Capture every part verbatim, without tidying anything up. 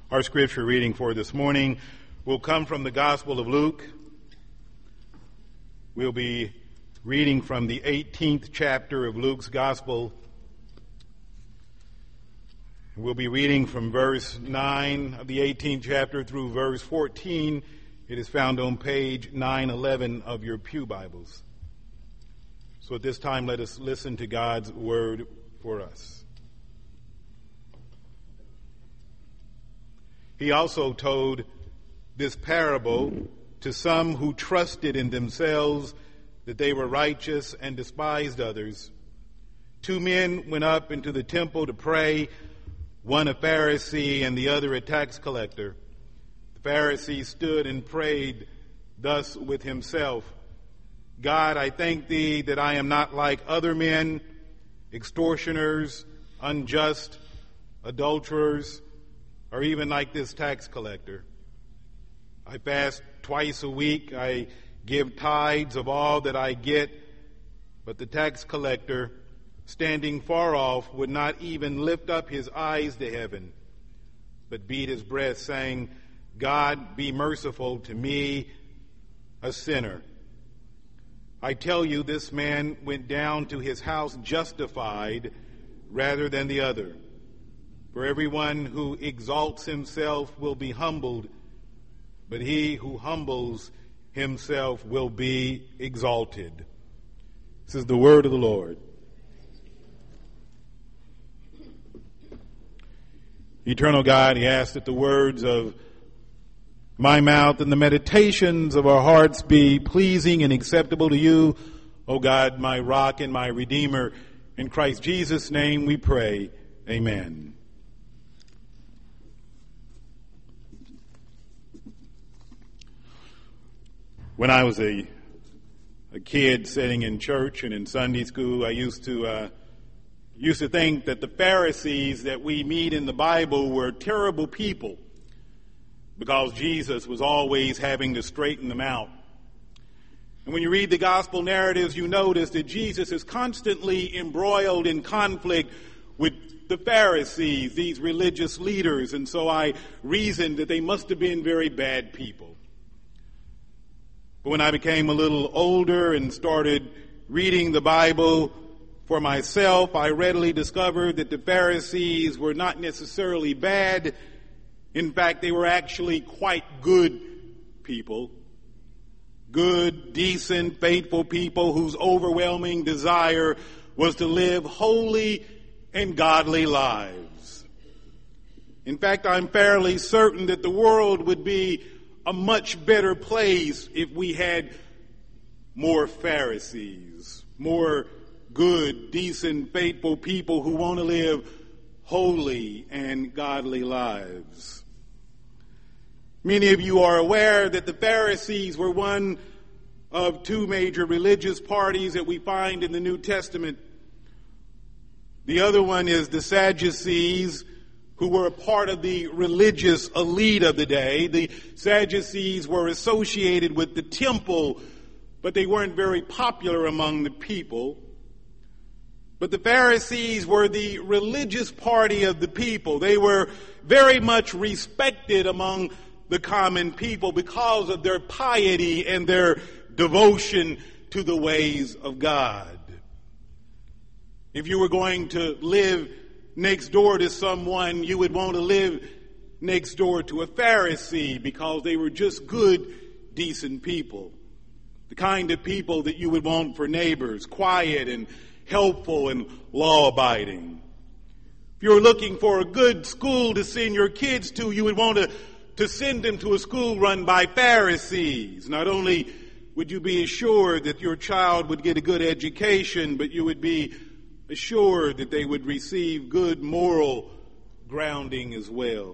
Our scripture reading for this morning will come from the Gospel of Luke. We'll be reading from the eighteenth chapter of Luke's Gospel. We'll be reading from verse nine of the eighteenth chapter through verse fourteen. It is found on page nine eleven of your pew Bibles. So at this time, let us listen to God's word for us. He also told this parable to some who trusted in themselves that they were righteous and despised others. Two men went up into the temple to pray, one a Pharisee and the other a tax collector. The Pharisee stood and prayed thus with himself, God, I thank thee that I am not like other men, extortioners, unjust, adulterers, or even like this tax collector. I fast twice a week. I give tithes of all that I get. But the tax collector, standing far off, would not even lift up his eyes to heaven, but beat his breast, saying, God, be merciful to me, a sinner. I tell you, this man went down to his house justified rather than the other. For everyone who exalts himself will be humbled, but he who humbles himself will be exalted. This is the word of the Lord. Eternal God, he asks that the words of my mouth and the meditations of our hearts be pleasing and acceptable to you, O God, my rock and my redeemer. In Christ Jesus' name we pray. Amen. When I was a, a kid sitting in church and in Sunday school, I used to uh, used to think that the Pharisees that we meet in the Bible were terrible people because Jesus was always having to straighten them out. And when you read the gospel narratives, you notice that Jesus is constantly embroiled in conflict with the Pharisees, these religious leaders, and so I reasoned that they must have been very bad people. But when I became a little older and started reading the Bible for myself, I readily discovered that the Pharisees were not necessarily bad. In fact, they were actually quite good people. Good, decent, faithful people whose overwhelming desire was to live holy and godly lives. In fact, I'm fairly certain that the world would be a much better place if we had more Pharisees, more good, decent, faithful people who want to live holy and godly lives. Many of you are aware that the Pharisees were one of two major religious parties that we find in the New Testament. The other one is the Sadducees, who were a part of the religious elite of the day. The Sadducees were associated with the temple, but they weren't very popular among the people. But the Pharisees were the religious party of the people. They were very much respected among the common people because of their piety and their devotion to the ways of God. If you were going to live next door to someone, you would want to live next door to a Pharisee because they were just good, decent people. The kind of people that you would want for neighbors, quiet and helpful and law-abiding. If you were looking for a good school to send your kids to, you would want to, to send them to a school run by Pharisees. Not only would you be assured that your child would get a good education, but you would be assured that they would receive good moral grounding as well.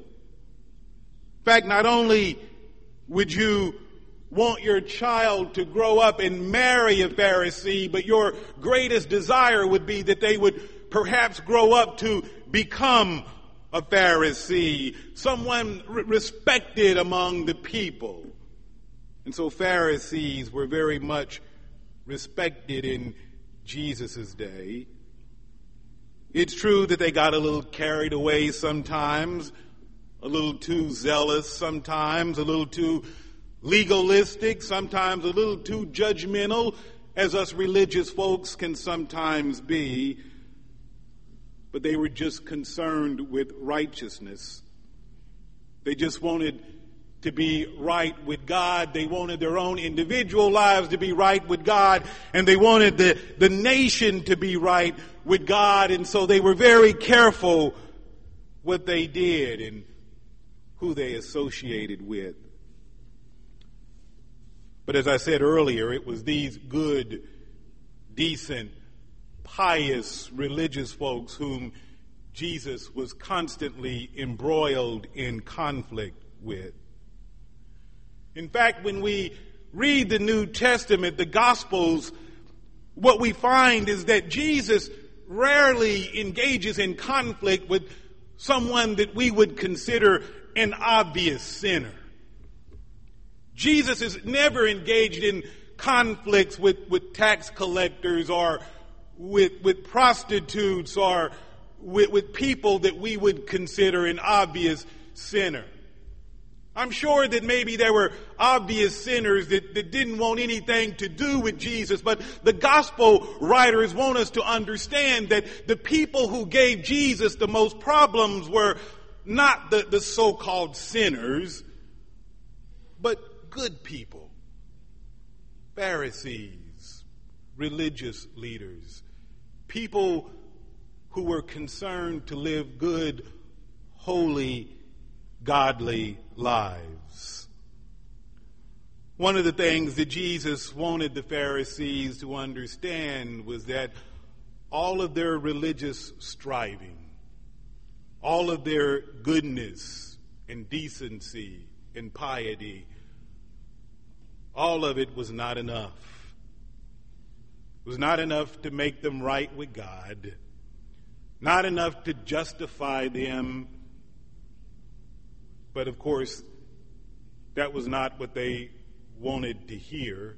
In fact, not only would you want your child to grow up and marry a Pharisee, but your greatest desire would be that they would perhaps grow up to become a Pharisee, someone re- respected among the people. And so Pharisees were very much respected in Jesus' day. It's true that they got a little carried away sometimes, a little too zealous sometimes, a little too legalistic, sometimes a little too judgmental, as us religious folks can sometimes be. But they were just concerned with righteousness. They just wanted to be right with God. They wanted their own individual lives to be right with God. And they wanted the, the nation to be right with God. And so they were very careful what they did and who they associated with. But as I said earlier, it was these good, decent, pious, religious folks whom Jesus was constantly embroiled in conflict with. In fact, when we read the New Testament, the Gospels, what we find is that Jesus rarely engages in conflict with someone that we would consider an obvious sinner. Jesus is never engaged in conflicts with, with tax collectors or with, with prostitutes or with, with people that we would consider an obvious sinner. I'm sure that maybe there were obvious sinners that, that didn't want anything to do with Jesus, but the gospel writers want us to understand that the people who gave Jesus the most problems were not the, the so-called sinners, but good people, Pharisees, religious leaders, people who were concerned to live good, holy, godly lives. One of the things that Jesus wanted the Pharisees to understand was that all of their religious striving, all of their goodness and decency and piety, all of it was not enough. It was not enough to make them right with God, not enough to justify them. But of course, that was not what they wanted to hear.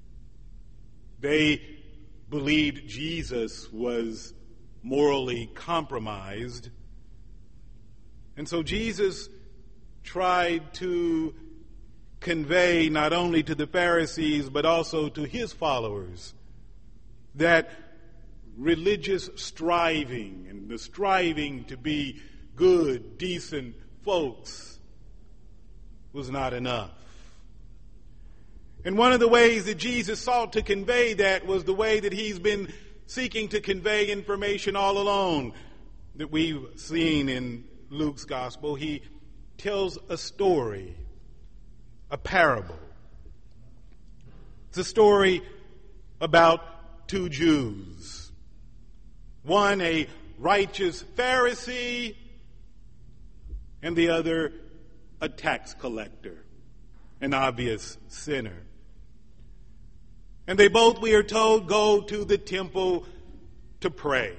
They believed Jesus was morally compromised. And so Jesus tried to convey not only to the Pharisees but also to his followers that religious striving and the striving to be good, decent folks was not enough. And one of the ways that Jesus sought to convey that was the way that he's been seeking to convey information all along that we've seen in Luke's gospel. He tells a story, a parable. It's a story about two Jews. One, a righteous Pharisee, and the other, a tax collector, an obvious sinner. And they both, we are told, go to the temple to pray.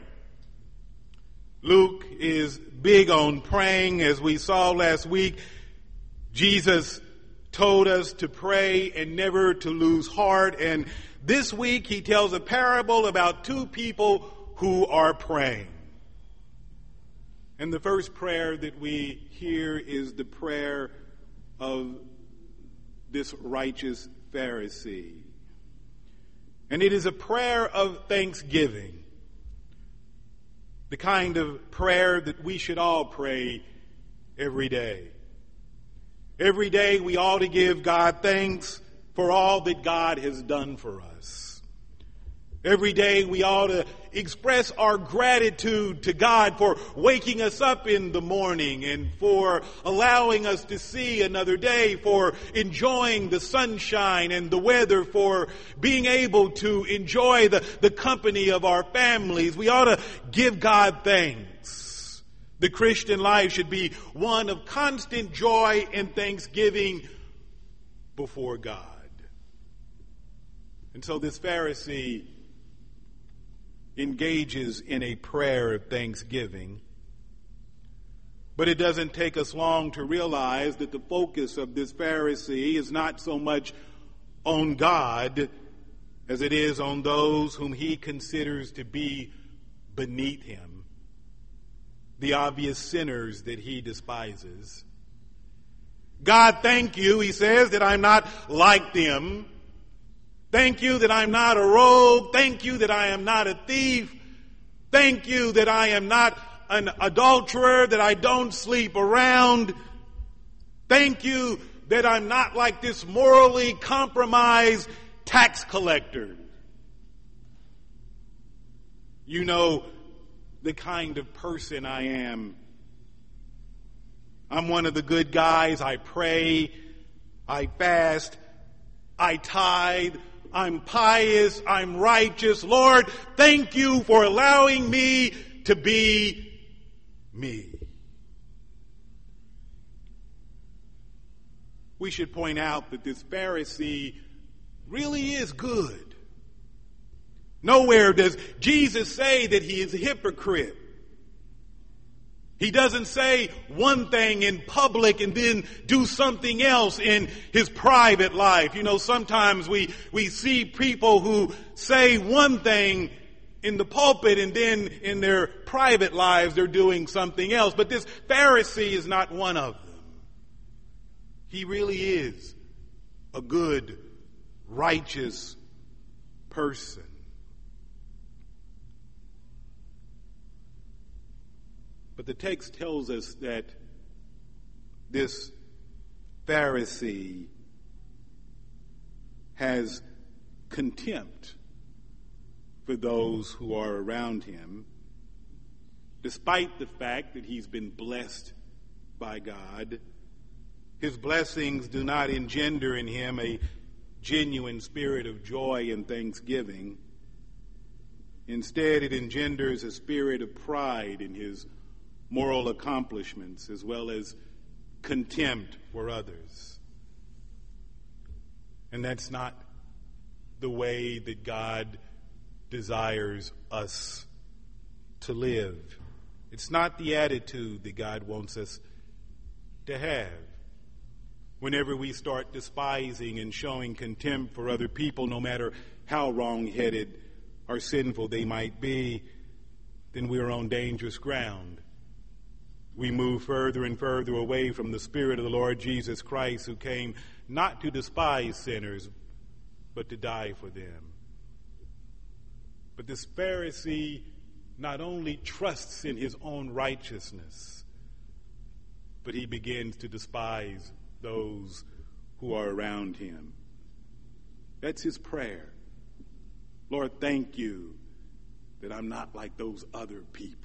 Luke is big on praying. As we saw last week, Jesus told us to pray and never to lose heart. And this week he tells a parable about two people who are praying. And the first prayer that we hear is the prayer of this righteous Pharisee. And it is a prayer of thanksgiving. The kind of prayer that we should all pray every day. Every day we ought to give God thanks for all that God has done for us. Every day we ought to express our gratitude to God for waking us up in the morning and for allowing us to see another day, for enjoying the sunshine and the weather, for being able to enjoy the, the company of our families. We ought to give God thanks. The Christian life should be one of constant joy and thanksgiving before God. And so this Pharisee engages in a prayer of thanksgiving. But it doesn't take us long to realize that the focus of this Pharisee is not so much on God as it is on those whom he considers to be beneath him, the obvious sinners that he despises. God, thank you, he says, that I'm not like them. Thank you that I'm not a rogue. Thank you that I am not a thief. Thank you that I am not an adulterer, that I don't sleep around. Thank you that I'm not like this morally compromised tax collector. You know the kind of person I am. I'm one of the good guys. I pray, I fast, I tithe, I'm pious, I'm righteous. Lord, thank you for allowing me to be me. We should point out that this Pharisee really is good. Nowhere does Jesus say that he is a hypocrite. He doesn't say one thing in public and then do something else in his private life. You know, sometimes we, we see people who say one thing in the pulpit and then in their private lives they're doing something else. But this Pharisee is not one of them. He really is a good, righteous person. But the text tells us that this Pharisee has contempt for those who are around him, despite the fact that he's been blessed by God. His blessings do not engender in him a genuine spirit of joy and thanksgiving. Instead, it engenders a spirit of pride in his moral accomplishments as well as contempt for others. And that's not the way that God desires us to live. It's not the attitude that God wants us to have. Whenever we start despising and showing contempt for other people, no matter how wrong-headed or sinful they might be, then we are on dangerous ground. We move further and further away from the Spirit of the Lord Jesus Christ, who came not to despise sinners, but to die for them. But this Pharisee not only trusts in his own righteousness, but he begins to despise those who are around him. That's his prayer. Lord, thank you that I'm not like those other people.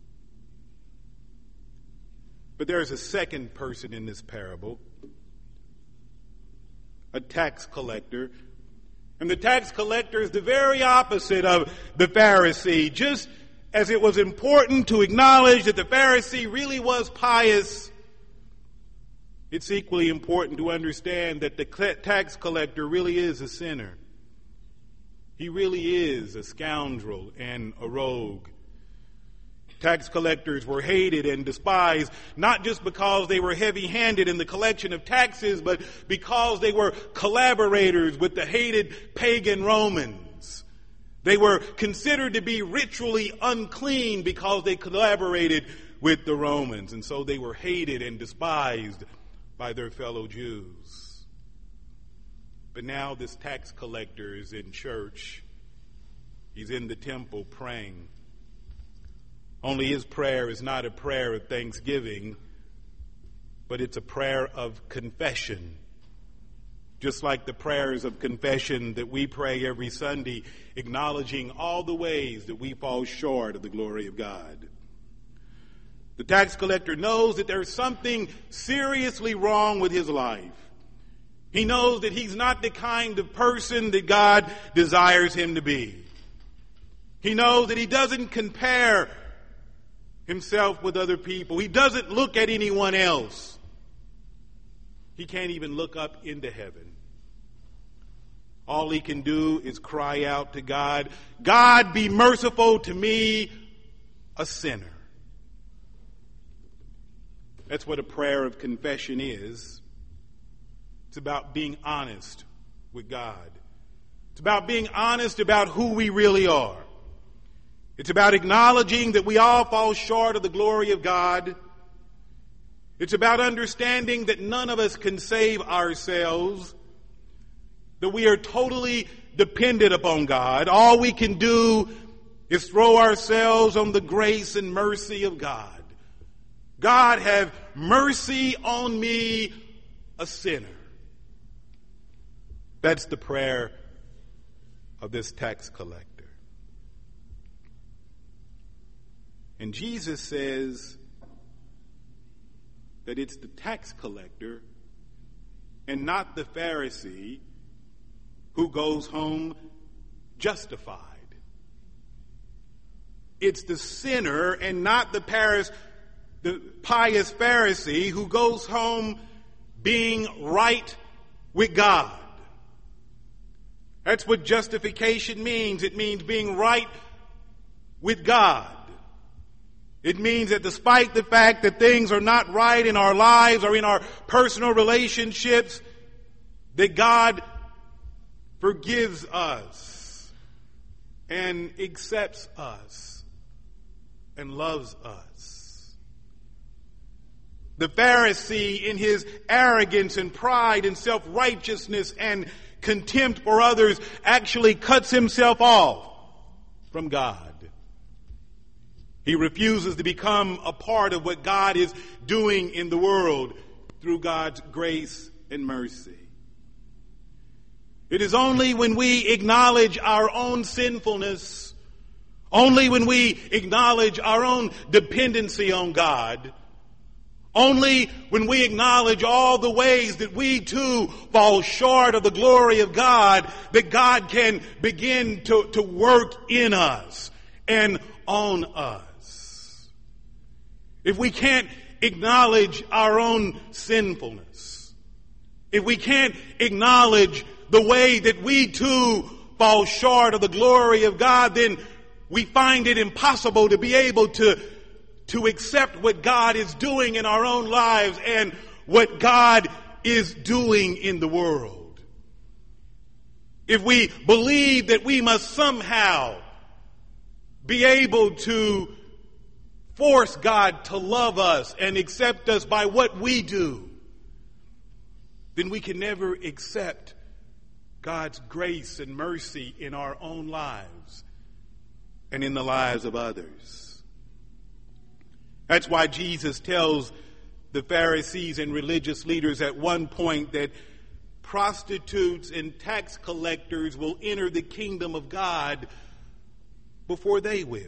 But there's a second person in this parable, a tax collector. And the tax collector is the very opposite of the Pharisee. Just as it was important to acknowledge that the Pharisee really was pious, it's equally important to understand that the tax collector really is a sinner. He really is a scoundrel and a rogue. Tax collectors were hated and despised, not just because they were heavy-handed in the collection of taxes, but because they were collaborators with the hated pagan Romans. They were considered to be ritually unclean because they collaborated with the Romans, and so they were hated and despised by their fellow Jews. But now this tax collector is in church. He's in the temple praying. Only his prayer is not a prayer of thanksgiving, but it's a prayer of confession. Just like the prayers of confession that we pray every Sunday, acknowledging all the ways that we fall short of the glory of God. The tax collector knows that there's something seriously wrong with his life. He knows that he's not the kind of person that God desires him to be. He knows that he doesn't compare himself with other people. He doesn't look at anyone else. He can't even look up into heaven. All he can do is cry out to God, God, be merciful to me, a sinner. That's what a prayer of confession is. It's about being honest with God. It's about being honest about who we really are. It's about acknowledging that we all fall short of the glory of God. It's about understanding that none of us can save ourselves, that we are totally dependent upon God. All we can do is throw ourselves on the grace and mercy of God. God, have mercy on me, a sinner. That's the prayer of this tax collector. And Jesus says that it's the tax collector and not the Pharisee who goes home justified. It's the sinner and not the Paris, the pious Pharisee who goes home being right with God. That's what justification means. It means being right with God. It means that despite the fact that things are not right in our lives or in our personal relationships, that God forgives us and accepts us and loves us. The Pharisee, in his arrogance and pride and self-righteousness and contempt for others, actually cuts himself off from God. He refuses to become a part of what God is doing in the world through God's grace and mercy. It is only when we acknowledge our own sinfulness, only when we acknowledge our own dependency on God, only when we acknowledge all the ways that we too fall short of the glory of God, that God can begin to, to work in us and on us. If we can't acknowledge our own sinfulness, if we can't acknowledge the way that we too fall short of the glory of God, then we find it impossible to be able to, to accept what God is doing in our own lives and what God is doing in the world. If we believe that we must somehow be able to force God to love us and accept us by what we do, then we can never accept God's grace and mercy in our own lives and in the lives of others. That's why Jesus tells the Pharisees and religious leaders at one point that prostitutes and tax collectors will enter the kingdom of God before they will.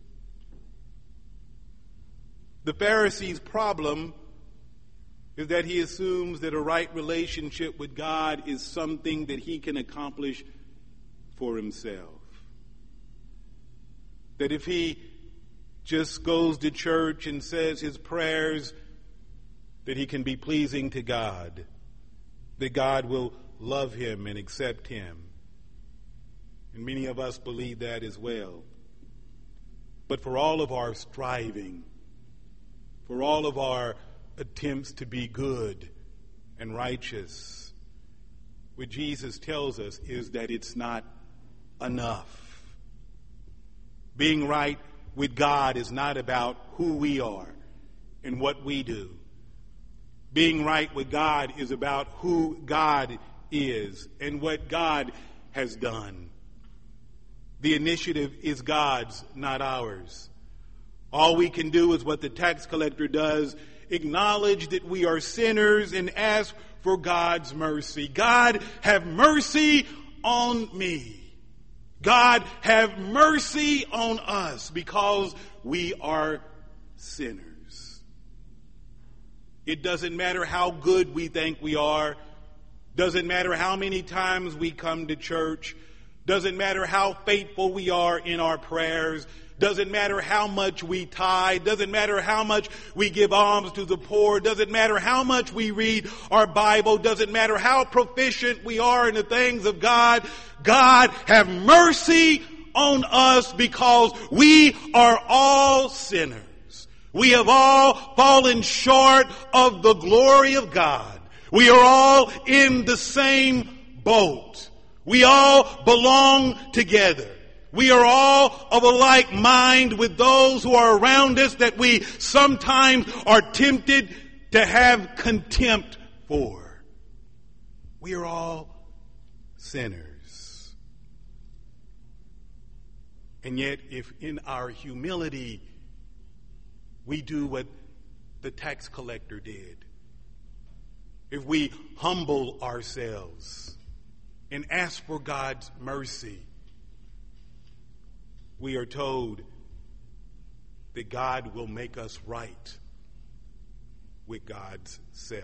The Pharisee's problem is that he assumes that a right relationship with God is something that he can accomplish for himself. That if he just goes to church and says his prayers, that he can be pleasing to God, that God will love him and accept him. And many of us believe that as well. But for all of our striving, for all of our attempts to be good and righteous, what Jesus tells us is that it's not enough. Being right with God is not about who we are and what we do. Being right with God is about who God is and what God has done. The initiative is God's, not ours. All we can do is what the tax collector does, acknowledge that we are sinners and ask for God's mercy. God, have mercy on me. God, have mercy on us because we are sinners. It doesn't matter how good we think we are. Doesn't matter how many times we come to church. Doesn't matter how faithful we are in our prayers. Doesn't matter how much we tithe. Doesn't matter how much we give alms to the poor. Doesn't matter how much we read our Bible. Doesn't matter how proficient we are in the things of God. God, have mercy on us because we are all sinners. We have all fallen short of the glory of God. We are all in the same boat. We all belong together. We are all of a like mind with those who are around us, that we sometimes are tempted to have contempt for. We are all sinners. And yet, if in our humility we do what the tax collector did, if we humble ourselves and ask for God's mercy, we are told that God will make us right with God's self.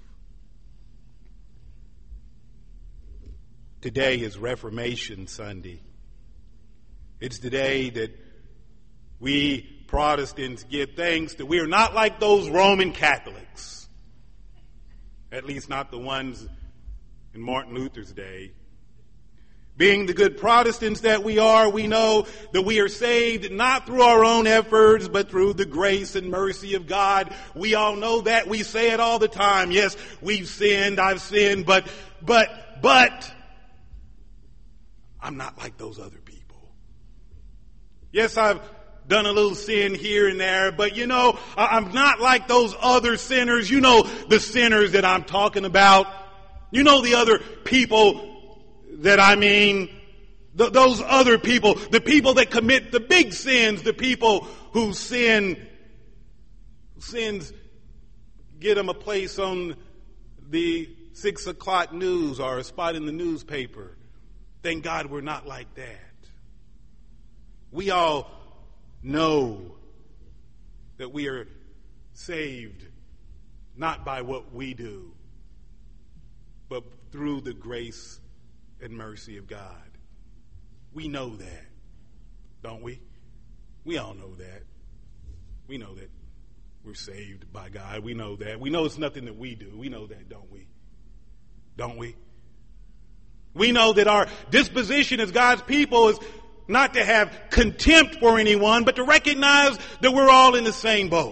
Today is Reformation Sunday. It's the day that we Protestants give thanks that we are not like those Roman Catholics, at least not the ones in Martin Luther's day. Being the good Protestants that we are, we know that we are saved not through our own efforts, but through the grace and mercy of God. We all know that. We say it all the time. Yes, we've sinned, I've sinned, but, but, but, I'm not like those other people. Yes, I've done a little sin here and there, but you know, I'm not like those other sinners. You know the sinners that I'm talking about. You know the other people that I mean, th- those other people, the people that commit the big sins, the people who sin, sins get them a place on the six o'clock news or a spot in the newspaper. Thank God we're not like that. We all know that we are saved not by what we do, but through the grace and mercy of God. We know that, don't we? We all know that. We know that we're saved by God. We know that. We know it's nothing that we do. We know that, don't we? Don't we? We know that our disposition as God's people is not to have contempt for anyone, but to recognize that we're all in the same boat.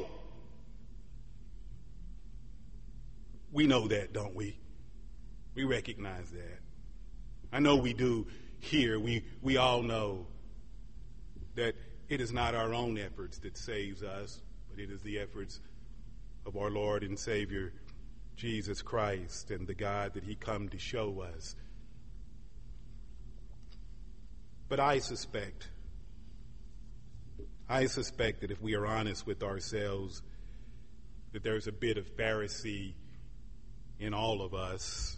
We know that, don't we? We recognize that. I know we do here. We, we all know that it is not our own efforts that saves us, but it is the efforts of our Lord and Savior, Jesus Christ, and the God that he come to show us. But I suspect, I suspect that if we are honest with ourselves, that there's a bit of Pharisee in all of us.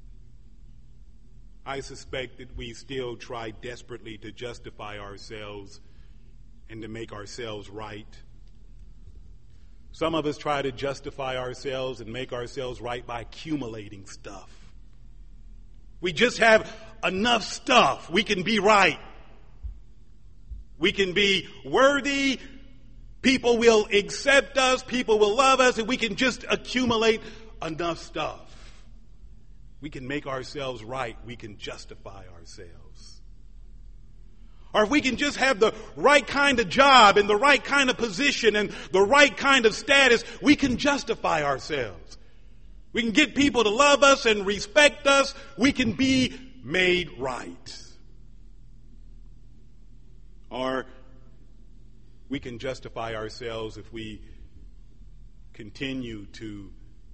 I suspect that we still try desperately to justify ourselves and to make ourselves right. Some of us try to justify ourselves and make ourselves right by accumulating stuff. We just have enough stuff. We can be right. We can be worthy. People will accept us. People will love us. And we can just accumulate enough stuff. We can make ourselves right. We can justify ourselves. Or if we can just have the right kind of job and the right kind of position and the right kind of status, we can justify ourselves. We can get people to love us and respect us. We can be made right. Or we can justify ourselves if we continue to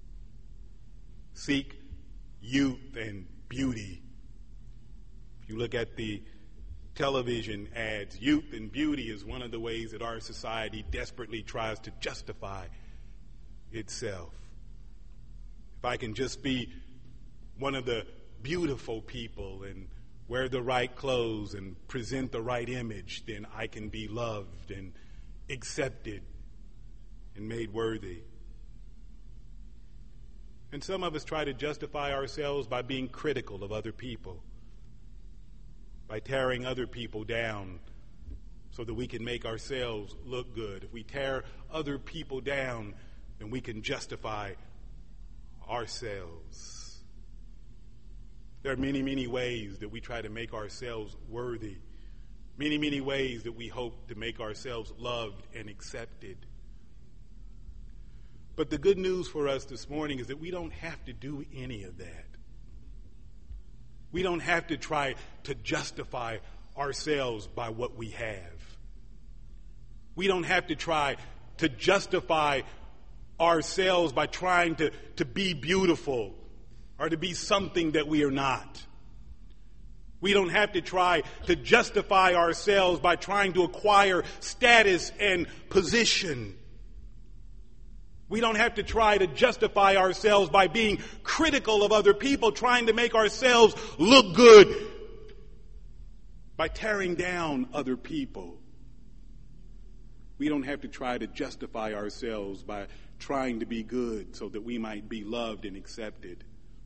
seek youth and beauty. If you look at the television ads, youth and beauty is one of the ways that our society desperately tries to justify itself. If I can just be one of the beautiful people and wear the right clothes and present the right image, then I can be loved and accepted and made worthy. And some of us try to justify ourselves by being critical of other people, by tearing other people down so that we can make ourselves look good. If we tear other people down, then we can justify ourselves. There are many, many ways that we try to make ourselves worthy, many, many ways that we hope to make ourselves loved and accepted. But the good news for us this morning is that we don't have to do any of that. We don't have to try to justify ourselves by what we have. We don't have to try to justify ourselves by trying to, to be beautiful or to be something that we are not. We don't have to try to justify ourselves by trying to acquire status and position. We don't have to try to justify ourselves by being critical of other people, trying to make ourselves look good by tearing down other people. We don't have to try to justify ourselves by trying to be good so that we might be loved and accepted.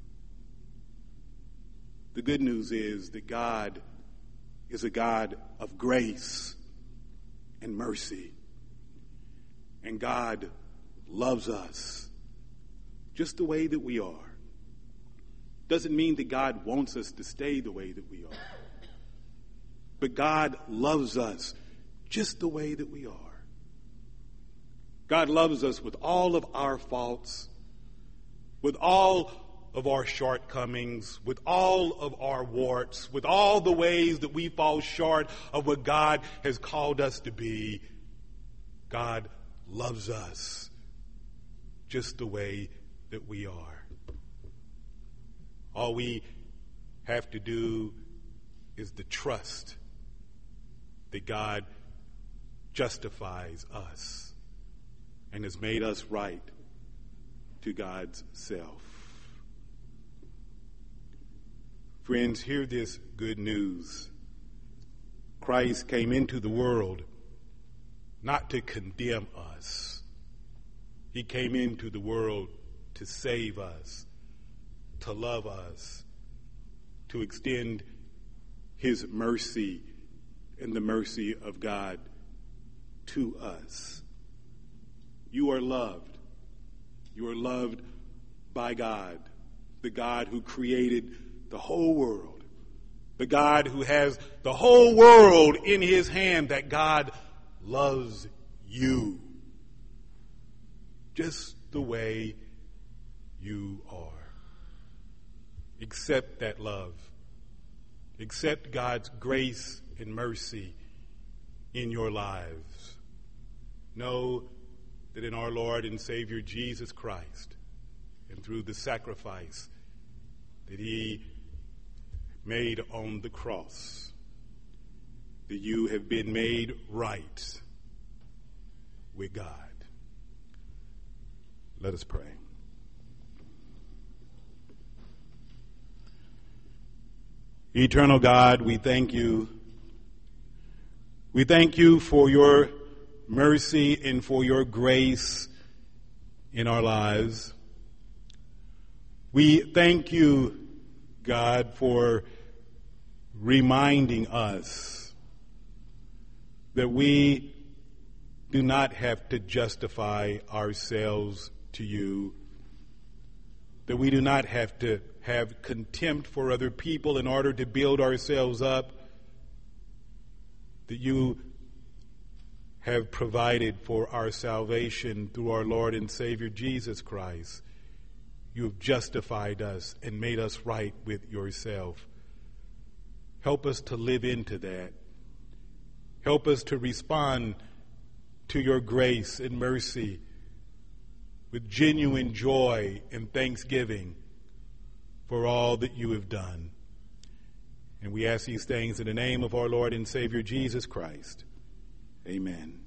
The good news is that God is a God of grace and mercy. And God loves us just the way that we are. Doesn't mean that God wants us to stay the way that we are. But God loves us just the way that we are. God loves us with all of our faults, with all of our shortcomings, with all of our warts, with all the ways that we fall short of what God has called us to be. God loves us just the way that we are. All we have to do is to trust that God justifies us and has made us right to God's self. Friends, hear this good news. Christ came into the world not to condemn us. He came into the world to save us, to love us, to extend his mercy and the mercy of God to us. You are loved. You are loved by God, the God who created the whole world, the God who has the whole world in his hand. That God loves you just the way you are. Accept that love. Accept God's grace and mercy in your lives. Know that in our Lord and Savior Jesus Christ, and through the sacrifice that he made on the cross, that you have been made right with God. Let us pray. Eternal God, we thank you. We thank you for your mercy and for your grace in our lives. We thank you, God, for reminding us that we do not have to justify ourselves to you, that we do not have to have contempt for other people in order to build ourselves up, that you have provided for our salvation through our Lord and Savior Jesus Christ. You have justified us and made us right with yourself. Help us to live into that. Help us to respond to your grace and mercy with genuine joy and thanksgiving for all that you have done. And we ask these things in the name of our Lord and Savior Jesus Christ. Amen.